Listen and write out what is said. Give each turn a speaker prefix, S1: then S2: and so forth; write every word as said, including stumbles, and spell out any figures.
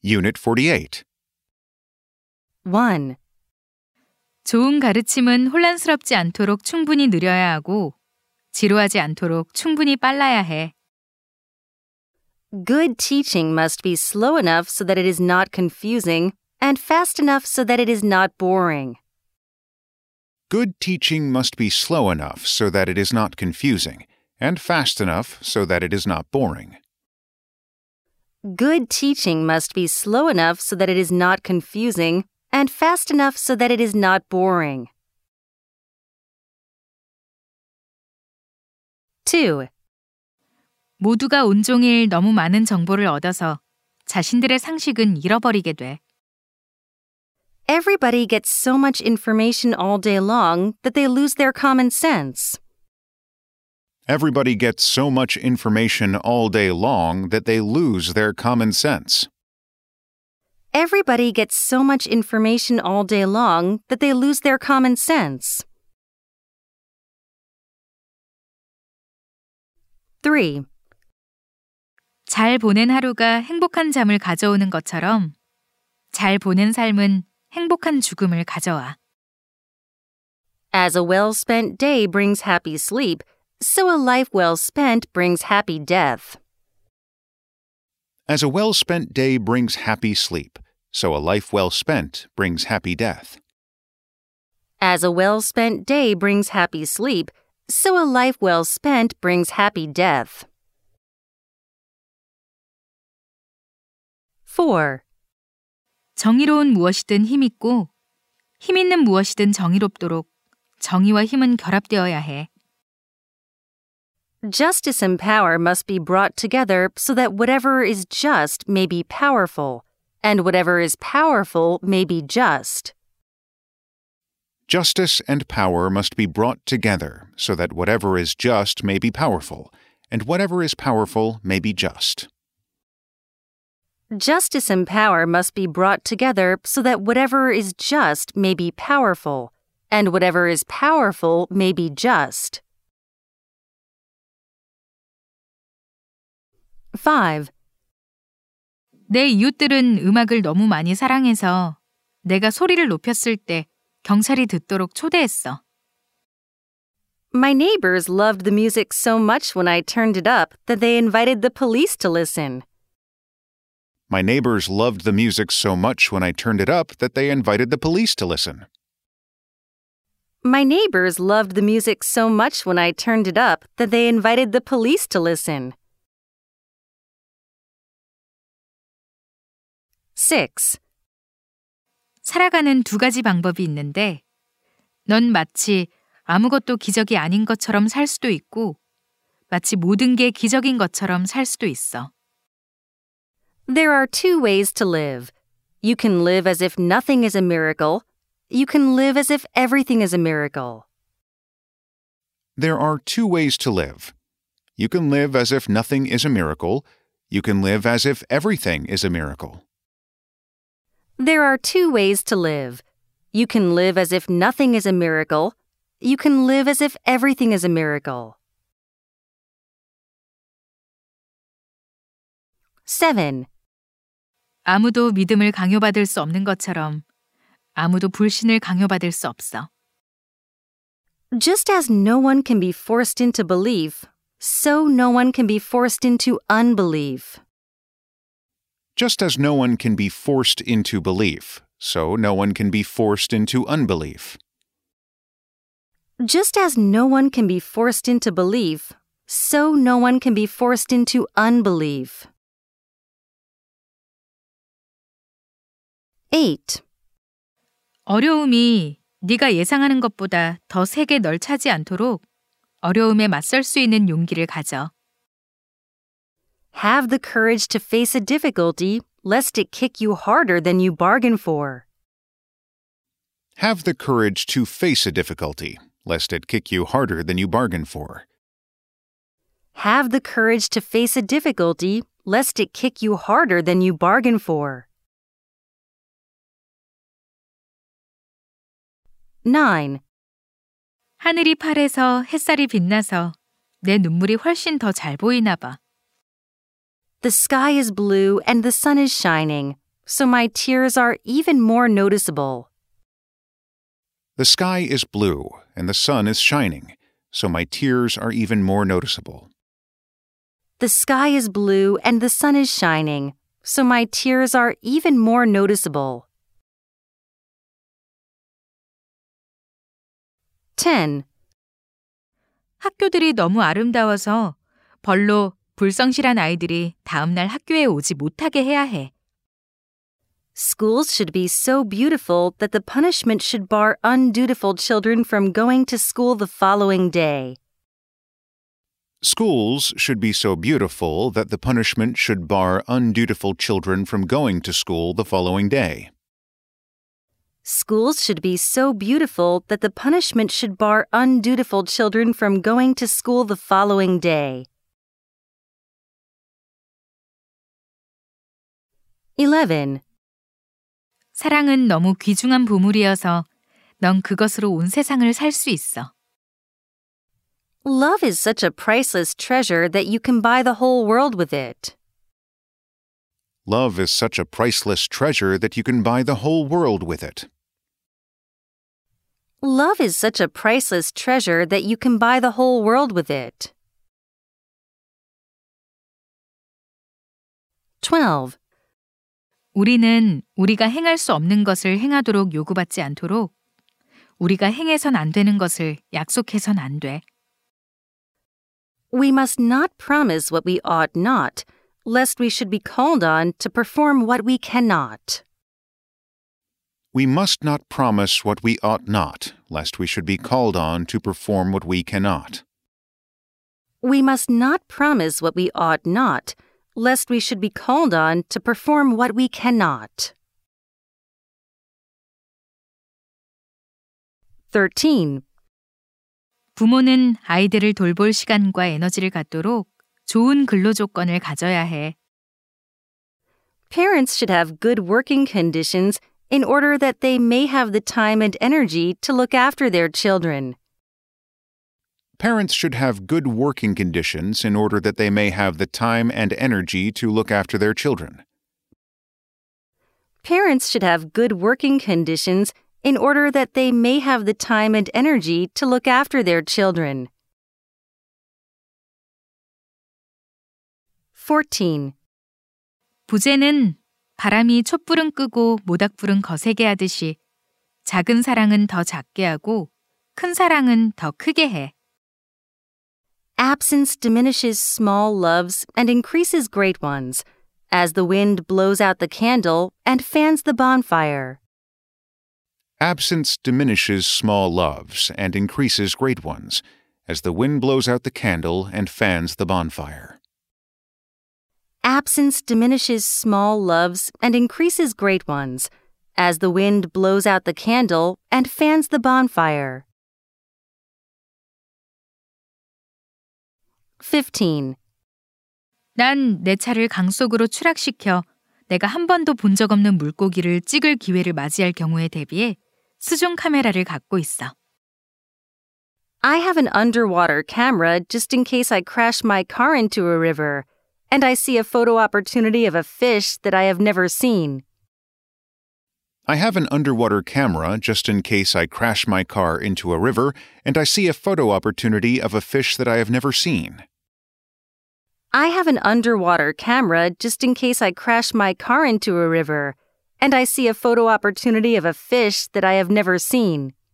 S1: Unit forty-eight.
S2: one.
S3: 좋은 가르침은 혼란스럽지 않도록 충분히 느려야 하고 지루하지 않도록 충분히 빨라야 해.
S2: Good teaching must be slow enough so that it is not confusing and fast enough so that it is not boring.
S1: Good teaching must be slow enough so that it is not confusing, and fast enough so that it is not boring.
S2: Good teaching must be slow enough so that it is not confusing and fast enough so that it is not boring. two.
S3: 모두가 온종일 너무 많은 정보를 얻어서 자신들의 상식은 잃어버리게 돼.
S2: Everybody gets so much information all day long that they lose their common sense.
S1: Everybody gets so much information all day long that they lose their common sense.
S2: Everybody gets so much information all day long that they lose their common sense. three.
S3: 잘 보낸 하루가 행복한 잠을 가져오는 것처럼 잘 보낸 삶은 행복한 죽음을 가져와.
S2: As a well-spent day brings happy sleep, so a life well spent brings happy death.
S1: As a well-spent day brings happy sleep, so a life well spent brings happy death.
S2: As a well-spent day brings happy sleep, so a life well spent brings happy death. four.
S3: 정의로운 무엇이든 힘있고 힘있는 무엇이든 정의롭도록 정의와 힘은 결합되어야 해.
S2: Justice and power must be brought together so that whatever is just may be powerful, and whatever is powerful may be just.
S1: Justice and power must be brought together so that whatever is just may be powerful, and whatever is powerful may be just.
S2: Justice and power must be brought together so that whatever is just may be powerful, and whatever is powerful may be just. five.
S3: 내 이웃들은 음악을 너무 많이 사랑해서 내가 소리를 높였을 때 경찰이 듣도록 초대했어.
S2: My neighbors loved the music so much when I turned it up that they invited the police to listen.
S1: My neighbors loved the music so much when I turned it up that they invited the police to listen.
S2: My neighbors loved the music so much when I turned it up that they invited the police to listen. six.
S3: 살아가는 두 가지 방법이 있는데 넌 마치 아무것도 기적이 아닌 것처럼 살 수도 있고 마치 모든 게 기적인 것처럼 살 수도 있어.
S2: There are two ways to live. You can live as if nothing is a miracle. You can live as if everything is a miracle.
S1: There are two ways to live. You can live as if nothing is a miracle. You can live as if everything is a miracle.
S2: There are two ways to live. You can live as if nothing is a miracle. You can live as if everything is a miracle. seven.
S3: 아무도 믿음을 강요받을 수 없는 것처럼 아무도 불신을 강요받을 수 없어.
S2: Just as no one can be forced into belief, so no one can be forced into unbelief.
S1: Just as no one can be forced into belief, so no one can be forced into unbelief.
S2: Just as no one can be forced into belief, so no one can be forced into unbelief. eight.
S3: 어려움이 네가 예상하는 것보다 더 세게 널 차지 않도록 어려움에 맞설 수 있는 용기를 가져.
S2: Have the courage to face a difficulty, lest it kick you harder than you bargained for.
S1: Have the courage to face a difficulty, lest it kick you harder than you bargained for.
S2: Have the courage to face a difficulty, lest it kick you harder than you bargained for. nine.
S3: 하늘이 파래서 햇살이 빛나서 내 눈물이 훨씬 더 잘 보이나 봐.
S2: The sky is blue and the sun is shining, so my tears are even more noticeable.
S1: The sky is blue and the sun is shining, so my tears are even more noticeable.
S2: The sky is blue and the sun is shining, so my tears are even more noticeable. ten.
S3: 학교들이 너무 아름다워서 벌로 불성실한 아이들이 다음날 학교에 오지 못하게 해야 해.
S2: Schools should be so beautiful that the punishment should bar undutiful children from going to school the following day.
S1: Schools should be so beautiful that the punishment should bar undutiful children from going to school the following day.
S2: Schools should be so beautiful that the punishment should bar undutiful children from going to school the following day. eleven.
S3: 사랑은 너무 귀중한 보물이어서 넌 그것으로 온 세상을 살 수 있어.
S2: Love is such a priceless treasure that you can buy the whole world with it.
S1: Love is such a priceless treasure that you can buy the whole world with it.
S2: Love is such a priceless treasure that you can buy the whole world with it. twelve.
S3: 우리는 우리가 행할 수 없는 것을 행하도록 요구받지 않도록 우리가 행해선 안 되는 것을 약속해선 안 돼.
S2: We must not promise what we ought not, lest we should be called on to perform what we cannot.
S1: We must not promise what we ought not, lest we should be called on to perform what we cannot.
S2: We must not promise what we ought not, lest we should be called on to perform what we cannot. thirteen.
S3: 부모는 아이들을 돌볼 시간과 에너지를 갖도록 좋은 근로 조건을 가져야 해.
S2: Parents should have good working conditions in order that they may have the time and energy to look after their children.
S1: Parents should have good working conditions in order that they may have the time and energy to look after their children.
S2: Parents should have good working conditions in order that they may have the time and energy to look after their children. fourteen.
S3: 부재는 바람이 촛불은 끄고 모닥불은 거세게 하듯이 작은 사랑은 더 작게 하고 큰 사랑은 더 크게 해.
S2: Absence diminishes small loves and increases great ones, as the wind blows out the candle and fans the bonfire.
S1: Absence diminishes small loves and increases great ones, as the wind blows out the candle and fans the bonfire.
S2: Absence diminishes small loves and increases great ones, as the wind blows out the candle and fans the bonfire. fifteen.
S3: 난 내 차를 강 속으로 추락시켜 내가 한 번도 본 적 없는 물고기를 찍을 기회를 맞이할 경우에 대비해 수중 카메라를 갖고 있어.
S2: I have an underwater camera just in case I crash my car into a river, and I see a photo opportunity of a fish that I have never seen.
S1: I have an underwater camera just in case I crash my car into a river and I see a photo opportunity of a fish that I have never seen.
S2: I have an underwater camera just in case I crash my car into a river, and I see a photo opportunity of a fish that I have never seen.